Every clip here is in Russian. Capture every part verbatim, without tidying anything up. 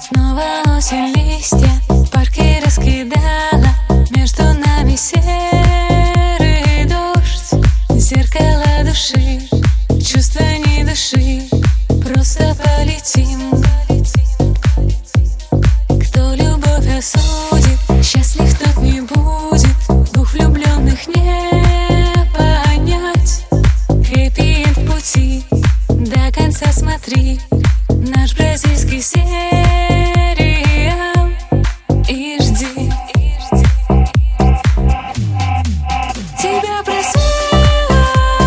Снова осень, листья в парке раскидала, между нами серый дождь. Зеркало души, чувства не души, просто полетим. Кто любовь осудит, счастлив тот не будет. Двух влюбленных не понять. Хэппи-энд в пути, до конца смотри наш бразильский сериал и жди. Тебя просила,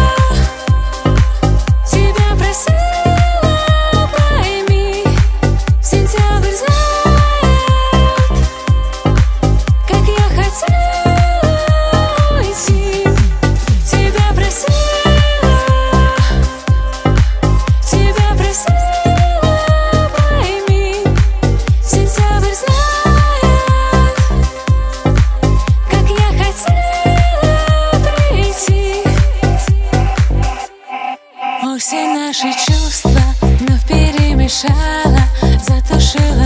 тебя просила, пойми, сентябрь знает, как я хотела уйти. Тебя просила, тебя просила, пойми, сентябрь знает, как я хотела прийти. Осень наши чувства вновь перемешала, затушила